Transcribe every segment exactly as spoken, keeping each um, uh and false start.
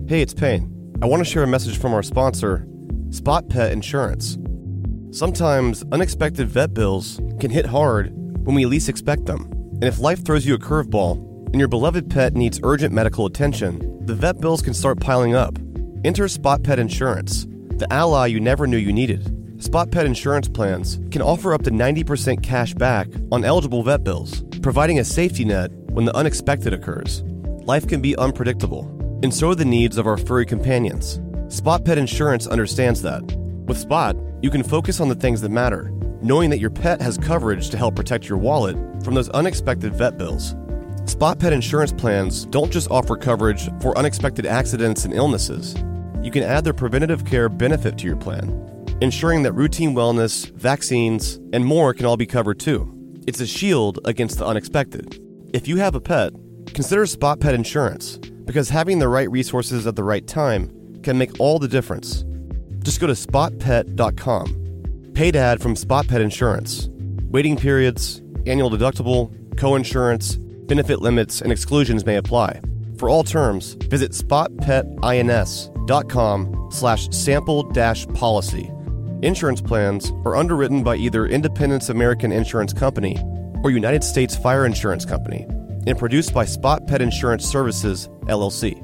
Hey, it's Payne. I want to share a message from our sponsor, Spot Pet Insurance. Sometimes unexpected vet bills can hit hard when we least expect them. And if life throws you a curveball and your beloved pet needs urgent medical attention, the vet bills can start piling up. Enter Spot Pet Insurance, the ally you never knew you needed. Spot Pet Insurance plans can offer up to ninety percent cash back on eligible vet bills, providing a safety net when the unexpected occurs. Life can be unpredictable, and so are the needs of our furry companions. Spot Pet Insurance understands that. With Spot, you can focus on the things that matter, knowing that your pet has coverage to help protect your wallet from those unexpected vet bills. Spot Pet Insurance plans don't just offer coverage for unexpected accidents and illnesses. You can add their preventative care benefit to your plan, ensuring that routine wellness, vaccines, and more can all be covered too. It's a shield against the unexpected. If you have a pet, consider Spot Pet Insurance, because having the right resources at the right time can make all the difference. Just go to spot pet dot com. Paid ad from Spot Pet Insurance. Waiting periods, annual deductible, co-insurance, benefit limits, and exclusions may apply. For all terms, visit spot pet ins dot com slash sample dash policy. Insurance plans are underwritten by either Independence American Insurance Company or United States Fire Insurance Company and produced by Spot Pet Insurance Services, L L C.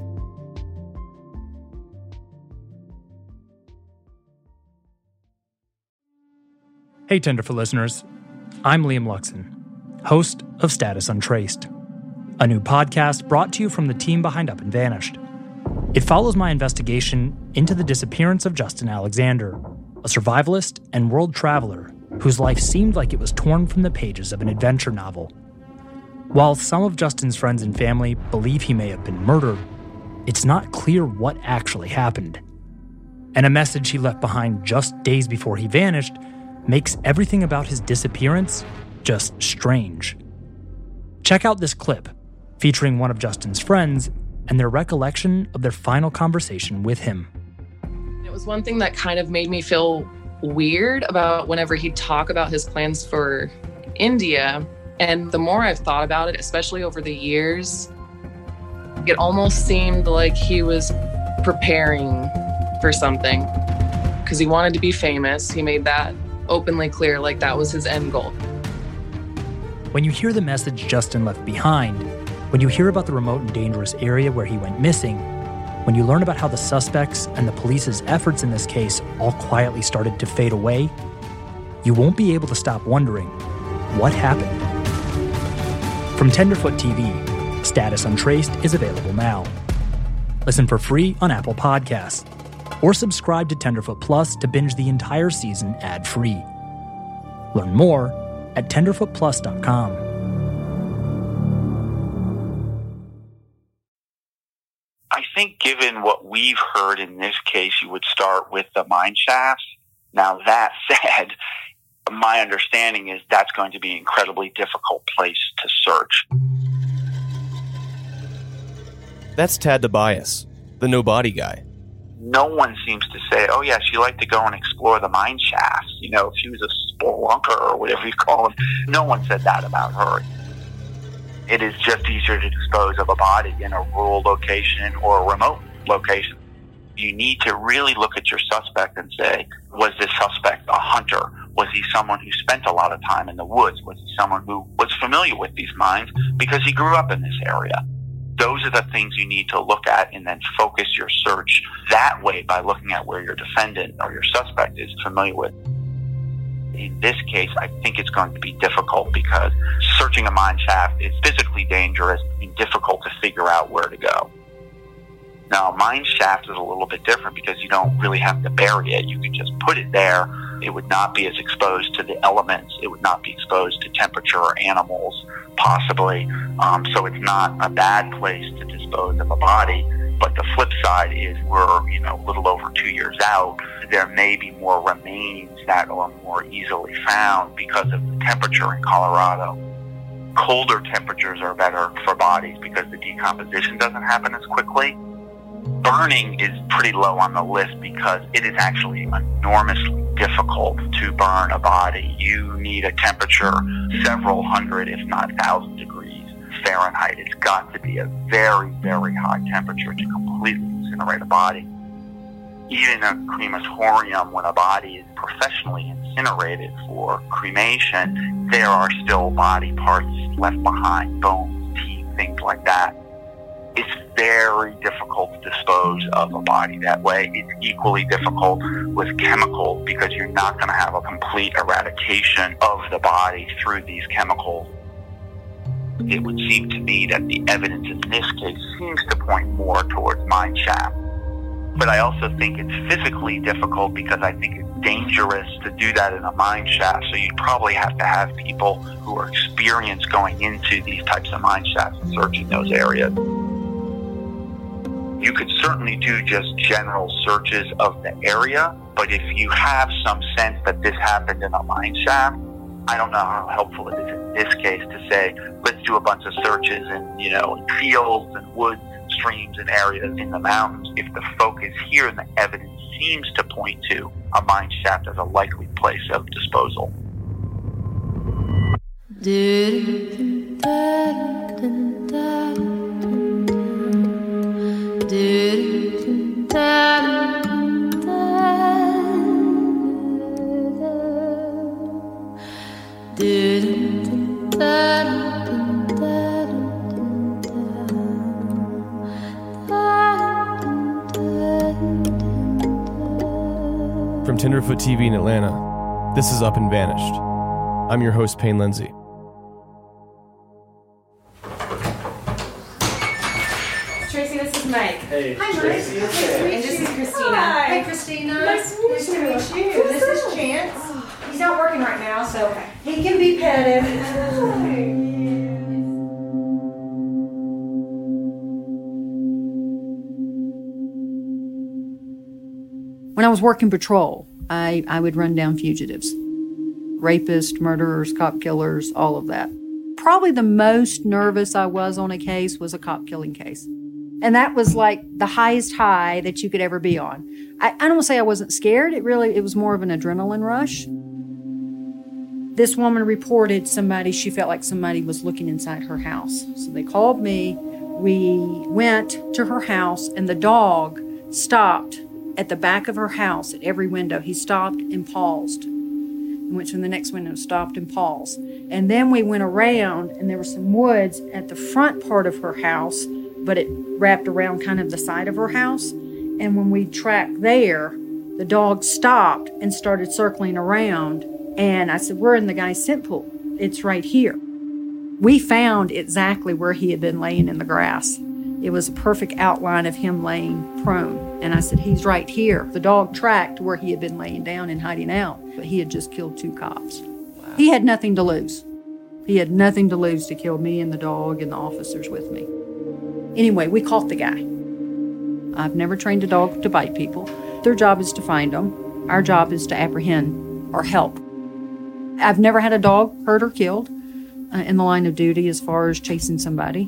Hey, Tenderfoot listeners. I'm Liam Luxon, host of Status Untraced, a new podcast brought to you from the team behind Up and Vanished. It follows my investigation into the disappearance of Justin Alexander, a survivalist and world traveler whose life seemed like it was torn from the pages of an adventure novel. While some of Justin's friends and family believe he may have been murdered, it's not clear what actually happened. And a message he left behind just days before he vanished makes everything about his disappearance just strange. Check out this clip featuring one of Justin's friends and their recollection of their final conversation with him. It was one thing that kind of made me feel weird about whenever he'd talk about his plans for India. And the more I've thought about it, especially over the years, it almost seemed like he was preparing for something because he wanted to be famous. He made that openly clear, like that was his end goal. When you hear the message Justin left behind, when you hear about the remote and dangerous area where he went missing, when you learn about how the suspects and the police's efforts in this case all quietly started to fade away, you won't be able to stop wondering, what happened? From Tenderfoot T V, Status Untraced is available now. Listen for free on Apple Podcasts, or subscribe to Tenderfoot Plus to binge the entire season ad-free. Learn more at tenderfoot plus dot com. I think given what we've heard in this case, you would start with the mine shafts. Now, that said, my understanding is that's going to be an incredibly difficult place to search. That's Tad Tobias, the no body guy. No one seems to say, oh, yeah, she liked to go and explore the mine shafts. You know, if she was a spelunker or whatever you call it. No one said that about her. It is just easier to dispose of a body in a rural location or a remote location. You need to really look at your suspect and say, was this suspect a hunter? Was he someone who spent a lot of time in the woods? Was he someone who was familiar with these mines because he grew up in this area? Those are the things you need to look at and then focus your search that way by looking at where your defendant or your suspect is familiar with. In this case, I think it's going to be difficult because searching a mine shaft is physically dangerous and difficult to figure out where to go. Now, a mine shaft is a little bit different because you don't really have to bury it. You can just put it there. It would not be as exposed to the elements. It would not be exposed to temperature or animals, possibly. Um, so it's not a bad place to dispose of a body. But the flip side is we're, you know, a little over two years out. There may be more remains that are more easily found because of the temperature in Colorado. Colder temperatures are better for bodies because the decomposition doesn't happen as quickly. Burning is pretty low on the list because it is actually enormously difficult to burn a body. You need a temperature several hundred, if not thousand degrees Fahrenheit. It's got to be a very, very high temperature to completely incinerate a body. Even a crematorium, when a body is professionally incinerated for cremation, there are still body parts left behind, bones, teeth, things like that. It's very difficult to dispose of a body that way. It's equally difficult with chemicals because you're not going to have a complete eradication of the body through these chemicals. It would seem to me that the evidence in this case seems to point more towards mine shaft. But I also think it's physically difficult because I think it's dangerous to do that in a mine shaft. So you'd probably have to have people who are experienced going into these types of mine shafts and searching those areas. You could certainly do just general searches of the area, but if you have some sense that this happened in a mine shaft, I don't know how helpful it is in this case to say, let's do a bunch of searches in, you know, in fields and woods, streams and areas in the mountains, if the focus here and the evidence seems to point to a mine shaft as a likely place of disposal. From Tenderfoot T V in Atlanta, this is Up and Vanished. I'm your host, Payne Lindsay. Tracy, this is Mike. Hey, Hi, Mike. Tracy. Nice to meet you. And this is Christina. Hi. Hey, Christina. Nice to meet you. Nice to meet you. This is Chance. He's not working right now, so he can be petted. When I was working patrol, I, I would run down fugitives. Rapists, murderers, cop killers, all of that. Probably the most nervous I was on a case was a cop killing case. And that was like the highest high that you could ever be on. I, I don't want to say I wasn't scared. It really, it was more of an adrenaline rush. This woman reported somebody, she felt like somebody was looking inside her house. So they called me. We went to her house and the dog stopped at the back of her house at every window. He stopped and paused. And went to the next window, stopped and paused. And then we went around and there were some woods at the front part of her house, but it wrapped around kind of the side of her house. And when we tracked there, the dog stopped and started circling around. And I said, we're in the guy's scent pool. It's right here. We found exactly where he had been laying in the grass. It was a perfect outline of him laying prone. And I said, he's right here. The dog tracked where he had been laying down and hiding out, but he had just killed two cops. Wow. He had nothing to lose. He had nothing to lose to kill me and the dog and the officers with me. Anyway, we caught the guy. I've never trained a dog to bite people. Their job is to find them. Our job is to apprehend or help. I've never had a dog hurt or killed uh, in the line of duty as far as chasing somebody.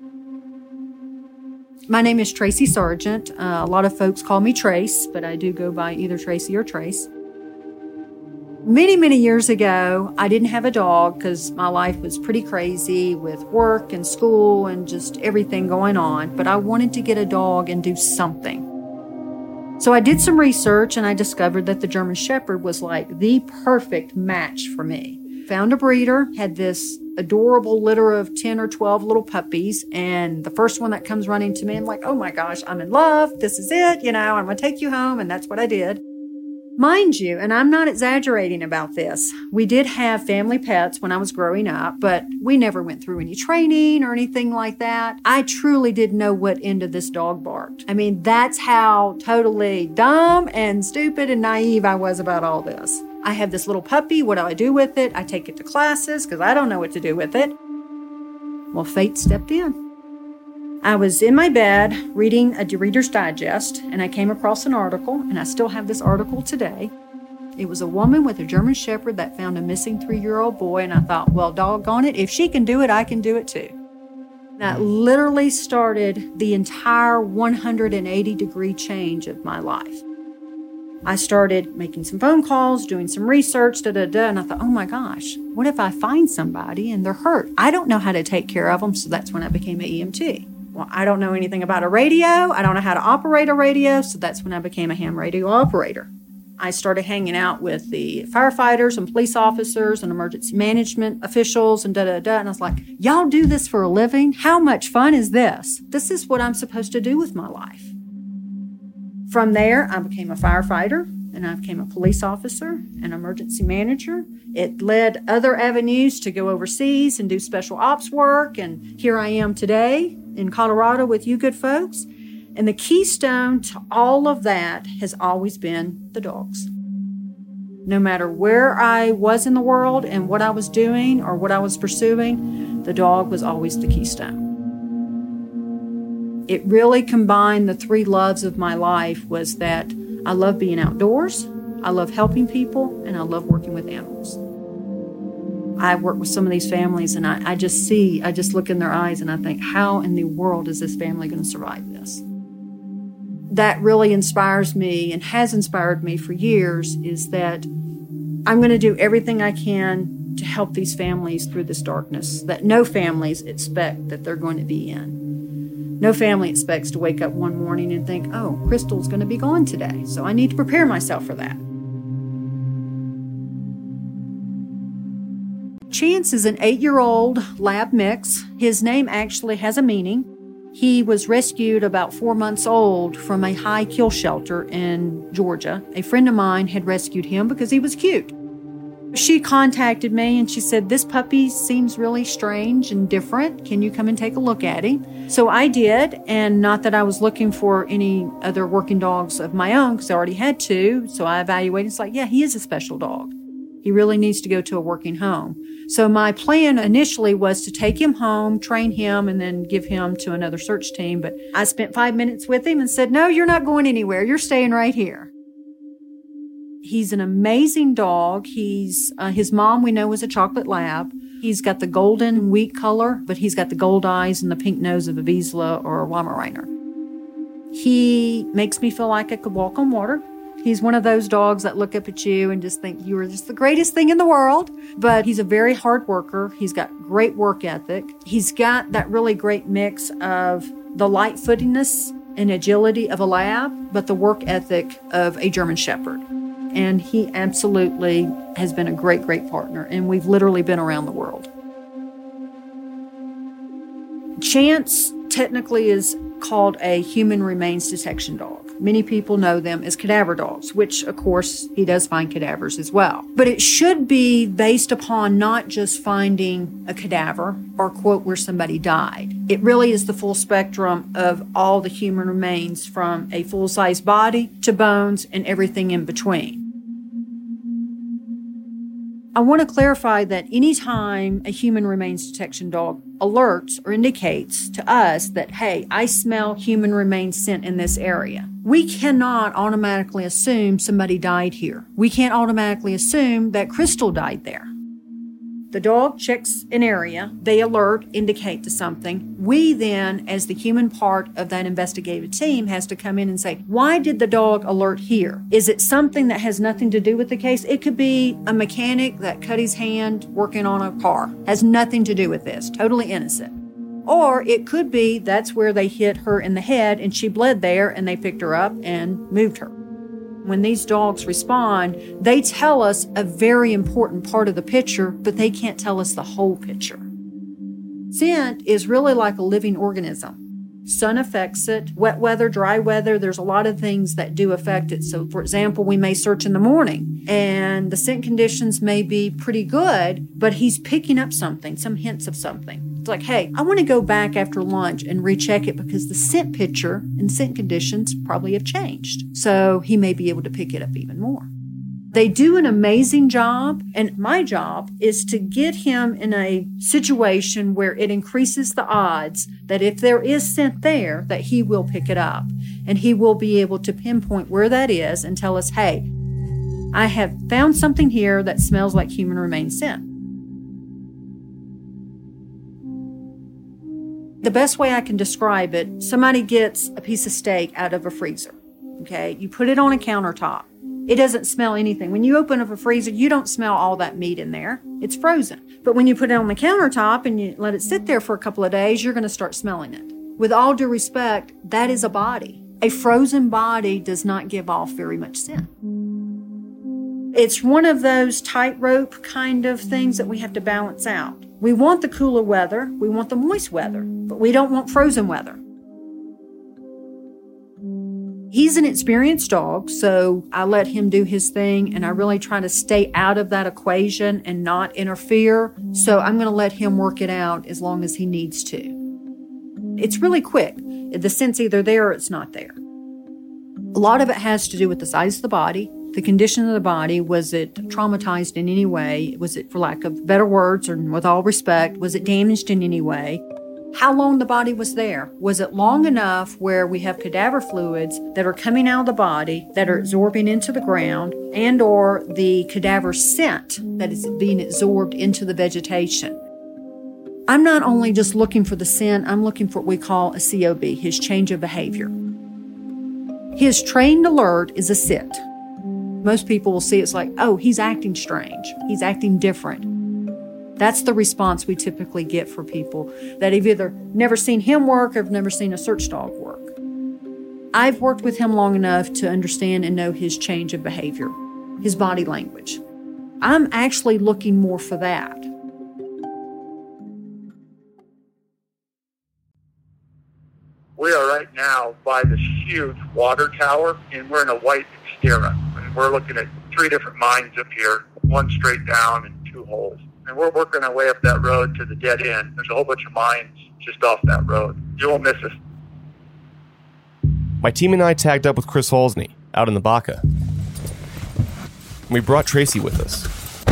My name is Tracy Sargent. Uh, a lot of folks call me Trace, but I do go by either Tracy or Trace. Many, many years ago, I didn't have a dog because my life was pretty crazy with work and school and just everything going on, but I wanted to get a dog and do something. So I did some research and I discovered that the German Shepherd was like the perfect match for me. Found a breeder, had this adorable litter of ten or twelve little puppies, and the first one that comes running to me, I'm like, oh my gosh, I'm in love, this is it, you know, I'm gonna take you home, and that's what I did. Mind you, and I'm not exaggerating about this, we did have family pets when I was growing up, but we never went through any training or anything like that. I truly didn't know what end of this dog barked. I mean, that's how totally dumb and stupid and naive I was about all this. I have this little puppy. What do I do with it? I take it to classes because I don't know what to do with it. Well, fate stepped in. I was in my bed reading a Reader's Digest, and I came across an article, and I still have this article today. It was a woman with a German Shepherd that found a missing three-year-old boy, and I thought, well, doggone it, if she can do it, I can do it too. That literally started the entire one hundred eighty degree change of my life. I started making some phone calls, doing some research, da da da, and I thought, oh my gosh, what if I find somebody and they're hurt? I don't know how to take care of them, so that's when I became an E M T. Well, I don't know anything about a radio. I don't know how to operate a radio, so that's when I became a ham radio operator. I started hanging out with the firefighters and police officers and emergency management officials and da-da-da. And I was like, y'all do this for a living? How much fun is this? This is what I'm supposed to do with my life. From there, I became a firefighter and I became a police officer, an emergency manager. It led other avenues to go overseas and do special ops work. And here I am today in Colorado with you good folks. And the keystone to all of that has always been the dogs. No matter where I was in the world and what I was doing or what I was pursuing, the dog was always the keystone. It really combined the three loves of my life was that I love being outdoors, I love helping people, and I love working with animals. I work with some of these families and I, I just see, I just look in their eyes and I think, how in the world is this family going to survive this? That really inspires me and has inspired me for years is that I'm going to do everything I can to help these families through this darkness that no families expect that they're going to be in. No family expects to wake up one morning and think, oh, Crystal's going to be gone today, so I need to prepare myself for that. Chance is an eight-year-old lab mix. His name actually has a meaning. He was rescued about four months old from a high kill shelter in Georgia. A friend of mine had rescued him because he was cute. She contacted me and she said, this puppy seems really strange and different. Can you come and take a look at him? So I did, and not that I was looking for any other working dogs of my own because I already had two. So I evaluated. It's like, yeah, he is a special dog. He really needs to go to a working home. So my plan initially was to take him home, train him, and then give him to another search team. But I spent five minutes with him and said, no, you're not going anywhere. You're staying right here. He's an amazing dog. He's uh, his mom, we know, was a chocolate lab. He's got the golden wheat color, but he's got the gold eyes and the pink nose of a Vizsla or a Weimaraner. He makes me feel like I could walk on water. He's one of those dogs that look up at you and just think you are just the greatest thing in the world. But he's a very hard worker. He's got great work ethic. He's got that really great mix of the light-footedness and agility of a lab, but the work ethic of a German Shepherd. And he absolutely has been a great, great partner. And we've literally been around the world. Chance technically is called a human remains detection dog. Many people know them as cadaver dogs, which, of course, he does find cadavers as well. But it should be based upon not just finding a cadaver or, quote, where somebody died. It really is the full spectrum of all the human remains, from a full-size body to bones and everything in between. I want to clarify that anytime a human remains detection dog alerts or indicates to us that, hey, I smell human remains scent in this area, we cannot automatically assume somebody died here. We can't automatically assume that Crystal died there. The dog checks an area, they alert, indicate to something. We then, as the human part of that investigative team, has to come in and say, why did the dog alert here? Is it something that has nothing to do with the case? It could be a mechanic that cut his hand working on a car. Has nothing to do with this, totally innocent. Or it could be that's where they hit her in the head and she bled there and they picked her up and moved her. When these dogs respond, they tell us a very important part of the picture, but they can't tell us the whole picture. Scent is really like a living organism. Sun affects it, wet weather, dry weather, there's a lot of things that do affect it. So, for example, we may search in the morning and the scent conditions may be pretty good, but he's picking up something, some hints of something. It's like, hey, I want to go back after lunch and recheck it because the scent picture and scent conditions probably have changed. So he may be able to pick it up even more. They do an amazing job, and my job is to get him in a situation where it increases the odds that if there is scent there, that he will pick it up. And he will be able to pinpoint where that is and tell us, hey, I have found something here that smells like human remains scent. The best way I can describe it, somebody gets a piece of steak out of a freezer, okay? You put it on a countertop. It doesn't smell anything. When you open up a freezer, you don't smell all that meat in there. It's frozen. But when you put it on the countertop and you let it sit there for a couple of days, you're going to start smelling it. With all due respect, that is a body. A frozen body does not give off very much scent. It's one of those tightrope kind of things that we have to balance out. We want the cooler weather, we want the moist weather, but we don't want frozen weather. He's an experienced dog, so I let him do his thing, and I really try to stay out of that equation and not interfere. So I'm going to let him work it out as long as he needs to. It's really quick. The scent's either there or it's not there. A lot of it has to do with the size of the body, the condition of the body. Was it traumatized in any way? Was it, for lack of better words, or with all respect, was it damaged in any way? How long the body was there. Was it long enough where we have cadaver fluids that are coming out of the body, that are absorbing into the ground, and or the cadaver scent that is being absorbed into the vegetation? I'm not only just looking for the scent, I'm looking for what we call a C O B, his change of behavior. His trained alert is a sit. Most people will see it's like, oh, he's acting strange. He's acting different. That's the response we typically get for people that have either never seen him work or have never seen a search dog work. I've worked with him long enough to understand and know his change of behavior, his body language. I'm actually looking more for that. We are right now by this huge water tower, and we're in a white Xterra. And we're looking at three different mines up here, one straight down and two holes. And we're working our way up that road to the dead end. There's a whole bunch of mines just off that road. You won't miss us. My team and I tagged up with Chris Halsney out in the Baca. We brought Tracy with us.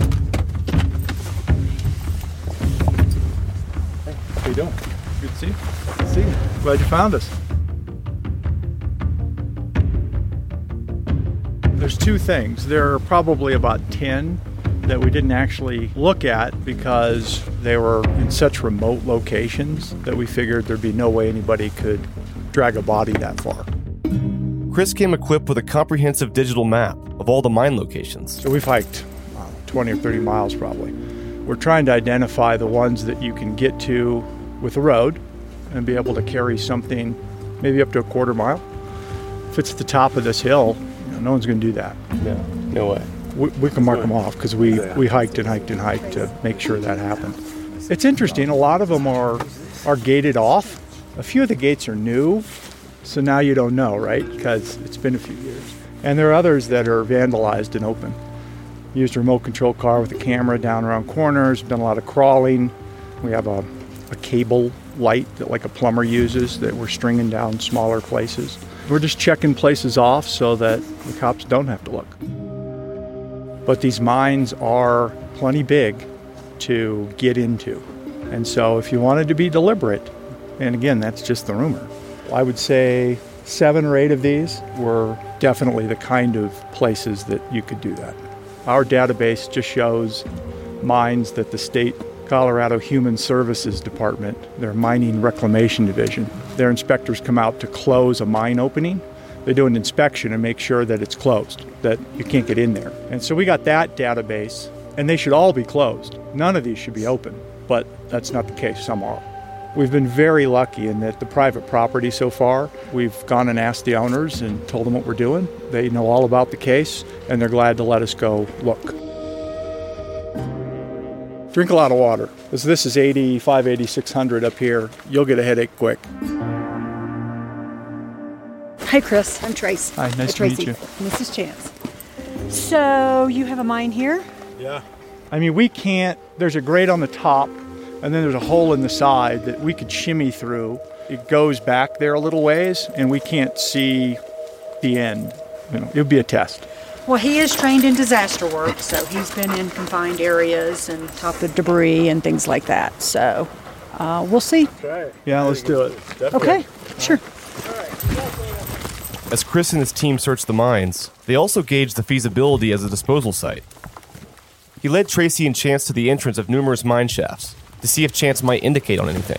Hey, how you doing? Good to see you. Good to see you. Glad you found us. There's two things. There are probably about ten that we didn't actually look at because they were in such remote locations that we figured there'd be no way anybody could drag a body that far. Chris came equipped with a comprehensive digital map of all the mine locations. So we've hiked uh, twenty or thirty miles probably. We're trying to identify the ones that you can get to with a road and be able to carry something maybe up to a quarter mile. If it's at the top of this hill, you know, no one's going to do that. No, no way. We, we can mark them off because we, we hiked and hiked and hiked to make sure that happened. It's interesting. A lot of them are are gated off. A few of the gates are new, so now you don't know, right? Because it's been a few years. And there are others that are vandalized and open. Used a remote control car with a camera down around corners, done a lot of crawling. We have a, a cable light that like a plumber uses that we're stringing down smaller places. We're just checking places off so that the cops don't have to look. But these mines are plenty big to get into. And so if you wanted to be deliberate, and again, that's just the rumor, I would say seven or eight of these were definitely the kind of places that you could do that. Our database just shows mines that the state Colorado Human Services Department, their mining reclamation division, their inspectors come out to close a mine opening. They do an inspection and make sure that it's closed, that you can't get in there. And so we got that database, and they should all be closed. None of these should be open, but that's not the case. Some are. We've been very lucky in that the private property so far, we've gone and asked the owners and told them what we're doing. They know all about the case, and they're glad to let us go look. Drink a lot of water. As this is eighty-five, eighty-six hundred up here, you'll get a headache quick. Hi, Chris. I'm Trace. Hi, nice Hi, to Tracy. meet you. And this is Chance. So you have a mine here? Yeah. I mean, we can't, there's a grate on the top, and then there's a hole in the side that we could shimmy through. It goes back there a little ways, and we can't see the end. You know, it would be a test. Well, he is trained in disaster work, so he's been in confined areas and top of debris and things like that. So uh, we'll see. Yeah, let's do it. Okay, sure. As Chris and his team searched the mines, they also gauged the feasibility as a disposal site. He led Tracy and Chance to the entrance of numerous mine shafts to see if Chance might indicate on anything.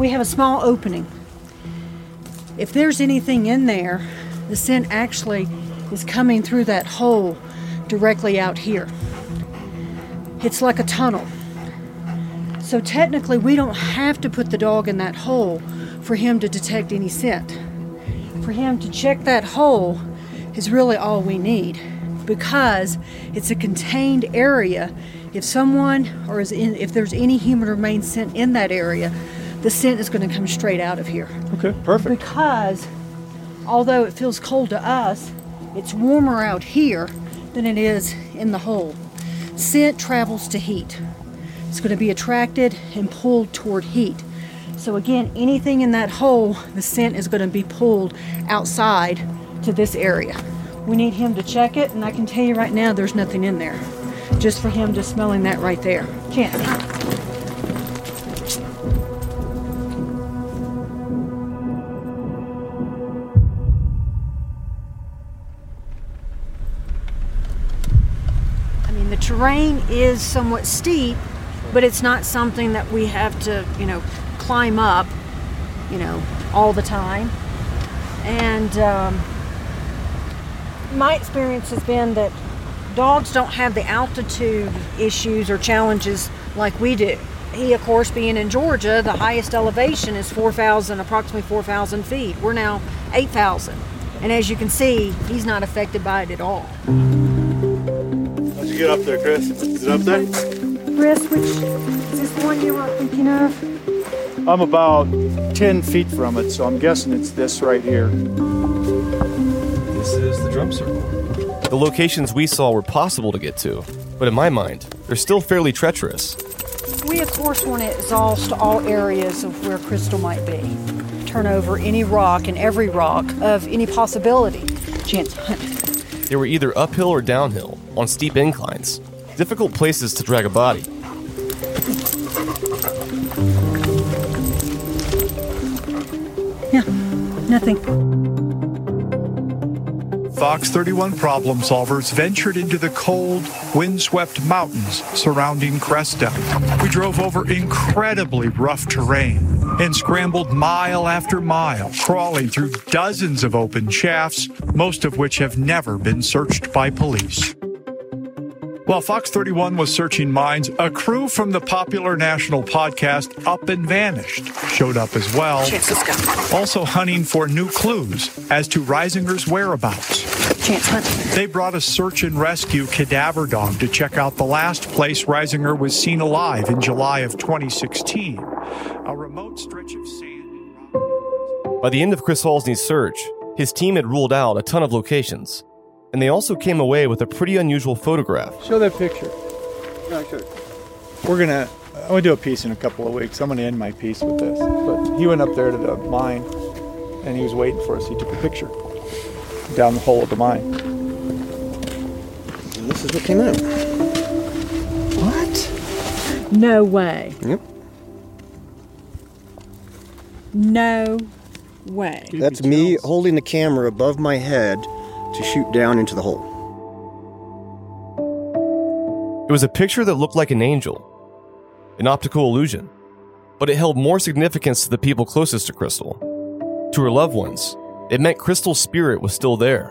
we have a small opening. If there's anything in there, the scent actually is coming through that hole directly out here. It's like a tunnel. So technically, we don't have to put the dog in that hole for him to detect any scent. For him to check that hole is really all we need, because it's a contained area. If someone or is in, if there's any human remains scent in that area, the scent is going to come straight out of here. Okay, perfect. Because although it feels cold to us, it's warmer out here than it is in the hole. Scent travels to heat. It's going to be attracted and pulled toward heat. So again, anything in that hole, the scent is going to be pulled outside to this area. We need him to check it, and I can tell you right now there's nothing in there. Just for him just smelling that right there. Chance. I mean, the terrain is somewhat steep, but it's not something that we have to, you know, climb up, you know, all the time. And um, my experience has been that dogs don't have the altitude issues or challenges like we do. He, of course, being in Georgia, the highest elevation is four thousand, approximately four thousand feet. We're now eight thousand. And as you can see, he's not affected by it at all. How'd you get up there, Chris? Is it up there? Chris, which is this one you were thinking of? I'm about ten feet from it, so I'm guessing it's this right here. This is the drum circle. The locations we saw were possible to get to, but in my mind, they're still fairly treacherous. We, of course, want to exhaust all areas of where Crystal might be. Turn over any rock and every rock of any possibility. Chance, hunt. They were either uphill or downhill, on steep inclines. Difficult places to drag a body. Yeah, nothing. Fox thirty-one problem solvers ventured into the cold, windswept mountains surrounding Cresta. We drove over incredibly rough terrain and scrambled mile after mile, crawling through dozens of open shafts, most of which have never been searched by police. While Fox thirty-one was searching mines, a crew from the popular national podcast Up and Vanished showed up as well, Chance, let's go. also hunting for new clues as to Reisinger's whereabouts. Chance, hunt. They brought a search and rescue cadaver dog to check out the last place Reisinger was seen alive in July of twenty sixteen, a remote stretch of sand. By the end of Chris Halsey's search, his team had ruled out a ton of locations, and they also came away with a pretty unusual photograph. Show that picture. No, sure. We're gonna, I'm gonna do a piece in a couple of weeks. I'm gonna end my piece with this. But he went up there to the mine, and he was waiting for us. He took a picture down the hole of the mine. And this is what came out. What? No way. Yep. No way. That's me holding the camera above my head to shoot down into the hole. It was a picture that looked like an angel, an optical illusion, but it held more significance to the people closest to Crystal. To her loved ones, it meant Crystal's spirit was still there.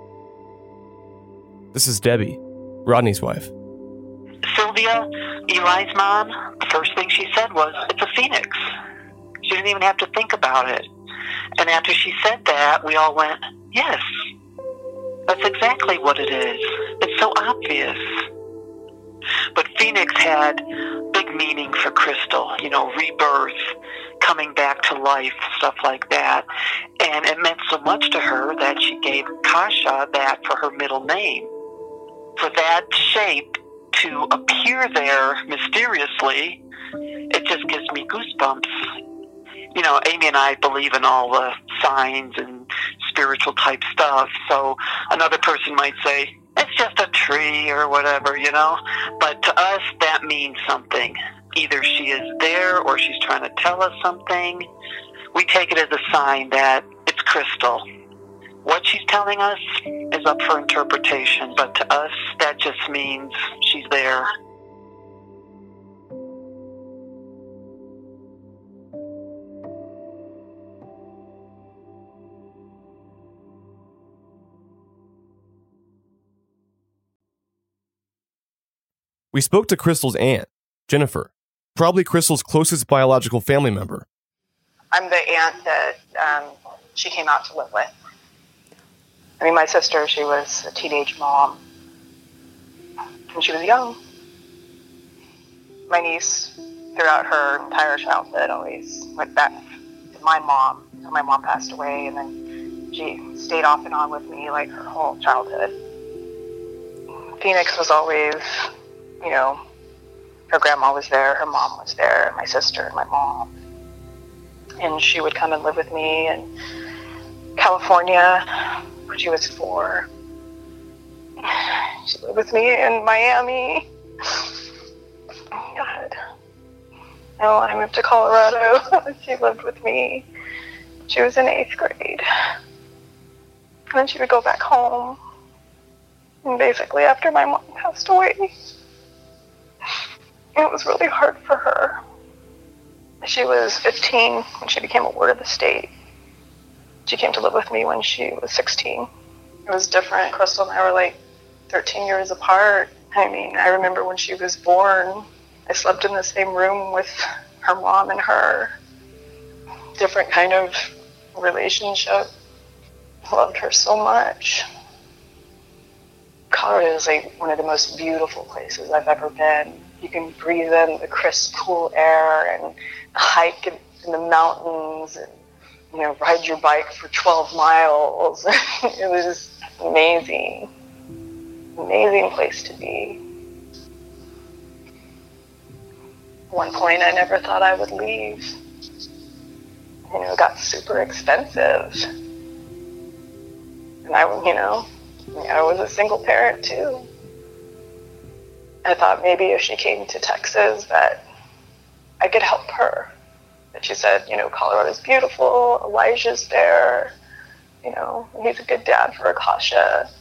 This is Debbie, Rodney's wife. Sylvia, Eli's mom, the first thing she said was, "It's a phoenix." She didn't even have to think about it. And after she said that, we all went, "Yes, that's exactly what it is. It's so obvious." But Phoenix had big meaning for Crystal, you know, rebirth, coming back to life, stuff like that. And it meant so much to her that she gave Kasha that for her middle name. For that shape to appear there mysteriously, it just gives me goosebumps. You know, Amy and I believe in all the signs and spiritual type stuff, so another person might say, it's just a tree or whatever, you know? But to us, that means something. Either she is there or she's trying to tell us something. We take it as a sign that it's Crystal. What she's telling us is up for interpretation, but to us, that just means she's there. We spoke to Crystal's aunt, Jennifer, probably Crystal's closest biological family member. I'm the aunt that um, she came out to live with. I mean, my sister, she was a teenage mom when she was young. My niece, throughout her entire childhood, always went back to my mom. So my mom passed away, and then she stayed off and on with me like her whole childhood. Phoenix was always, you know, her grandma was there, her mom was there, my sister, my mom. And she would come and live with me in California when she was four. She lived with me in Miami. Oh, God. No, I moved to Colorado. She lived with me. She was in eighth grade. And then she would go back home. And basically after my mom passed away, it was really hard for her. She was fifteen when she became a ward of the state. She came to live with me when she was sixteen. It was different. Crystal and I were like thirteen years apart. I mean, I remember when she was born, I slept in the same room with her mom and her. Different kind of relationship. I loved her so much. Colorado is like one of the most beautiful places I've ever been. You can breathe in the crisp, cool air and hike in, in the mountains and, you know, ride your bike for twelve miles. It was amazing. Amazing place to be. At one point, I never thought I would leave. You know, it got super expensive. And I, you know, I was a single parent too. I thought maybe if she came to Texas that I could help her. But she said, you know, Colorado's beautiful, Elijah's there, you know, he's a good dad for Akasha.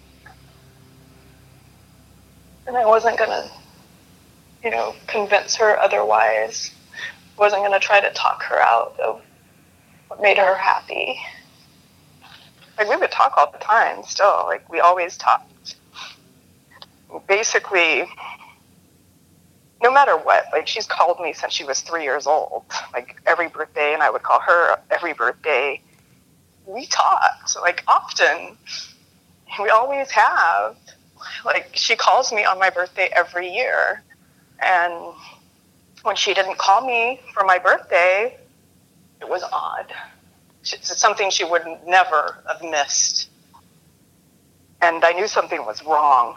And I wasn't gonna, you know, convince her otherwise. I wasn't gonna try to talk her out of what made her happy. Like, we would talk all the time still, like, we always talked. Basically, no matter what, like, she's called me since she was three years old, like, every birthday, and I would call her every birthday. We talked, like, often. We always have. Like, she calls me on my birthday every year, and when she didn't call me for my birthday, it was odd. It's something she would never have missed. And I knew something was wrong,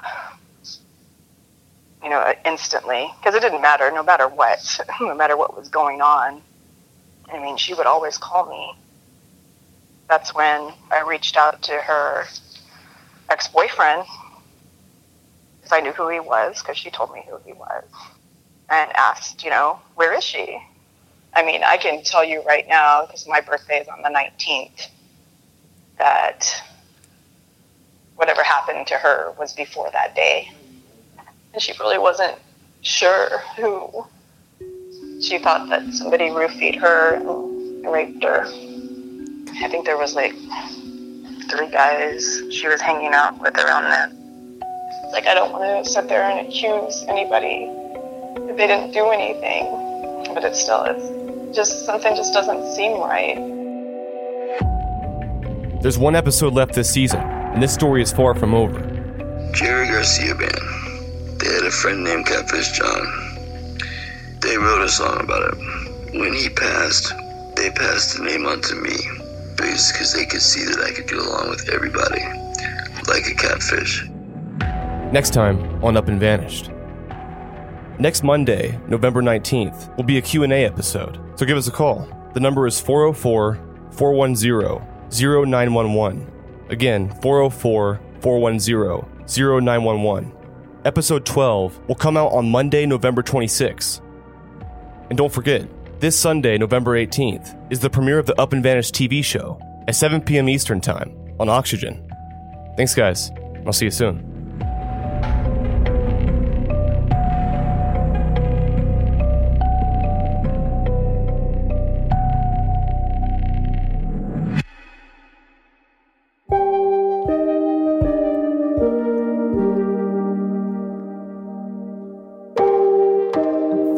you know, instantly, because it didn't matter, no matter what, no matter what was going on. I mean, she would always call me. That's when I reached out to her ex-boyfriend, because I knew who he was, because she told me who he was, and asked, you know, where is she? I mean, I can tell you right now, because my birthday is on the nineteenth, that whatever happened to her was before that day. And she really wasn't sure who. She thought that somebody roofied her and raped her. I think there was like three guys she was hanging out with around then. It's like, I don't want to sit there and accuse anybody if they didn't do anything, but it still is. Just something just doesn't seem right. There's one episode left this season, and this story is far from over. Jerry Garcia Band. They had a friend named Catfish John. They wrote a song about it. When he passed, they passed the name on to me, because they could see that I could get along with everybody, like a catfish. Next time on Up and Vanished. Next Monday, November nineteenth, will be a Q and A episode, so give us a call. The number is four oh four, four one zero, zero nine one one. Again, four oh four, four one zero, zero nine one one. Episode twelve will come out on Monday, November twenty-sixth. And don't forget, this Sunday, November eighteenth, is the premiere of the Up and Vanished T V show at seven p.m. Eastern Time on Oxygen. Thanks, guys. I'll see you soon.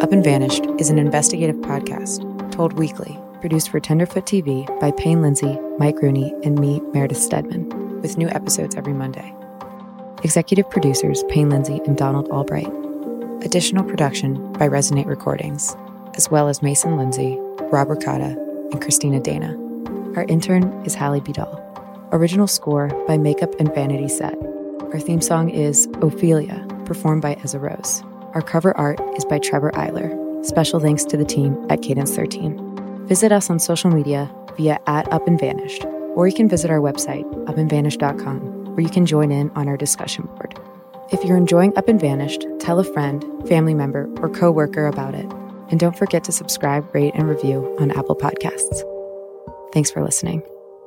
Up and Vanished is an investigative podcast told weekly, produced for Tenderfoot T V by Payne Lindsay, Mike Rooney, and me, Meredith Stedman, with new episodes every Monday. Executive producers Payne Lindsay and Donald Albright. Additional production by Resonate Recordings, as well as Mason Lindsay, Rob Ricotta, and Christina Dana. Our intern is Hallie Bidal. Original score by Makeup and Vanity Set. Our theme song is Ophelia, performed by Ezra Rose. Our cover art is by Trevor Eiler. Special thanks to the team at Cadence thirteen. Visit us on social media via at Up and Vanished, or you can visit our website, up and vanished dot com, where you can join in on our discussion board. If you're enjoying Up and Vanished, tell a friend, family member, or coworker about it. And don't forget to subscribe, rate, and review on Apple Podcasts. Thanks for listening.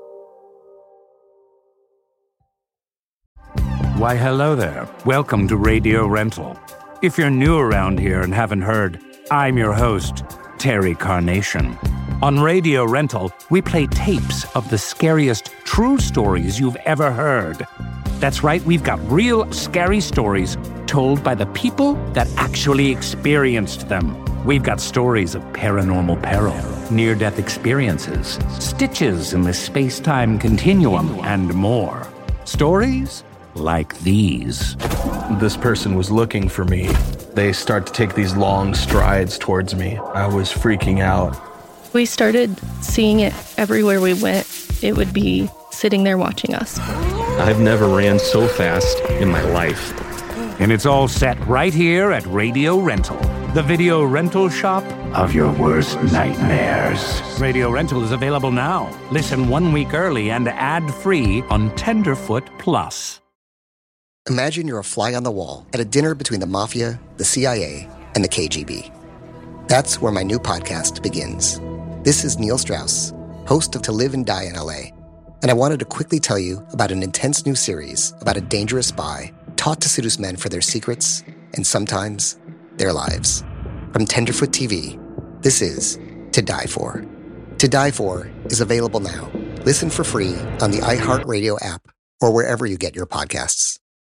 Why, hello there. Welcome to Radio Rental. If you're new around here and haven't heard, I'm your host, Terry Carnation. On Radio Rental, we play tapes of the scariest true stories you've ever heard. That's right, we've got real scary stories told by the people that actually experienced them. We've got stories of paranormal peril, near-death experiences, stitches in the space-time continuum, and more. Stories like these. This person was looking for me. They start to take these long strides towards me. I was freaking out. We started seeing it everywhere we went. It would be sitting there watching us. I've never ran so fast in my life. And it's all set right here at Radio Rental, the video rental shop of your worst nightmares. Radio Rental is available now. Listen one week early and ad-free on Tenderfoot Plus. Imagine you're a fly on the wall at a dinner between the Mafia, the C I A, and the K G B. That's where my new podcast begins. This is Neil Strauss, host of To Live and Die in L A, and I wanted to quickly tell you about an intense new series about a dangerous spy taught to seduce men for their secrets and sometimes their lives. From Tenderfoot T V, this is To Die For. To Die For is available now. Listen for free on the iHeartRadio app or wherever you get your podcasts.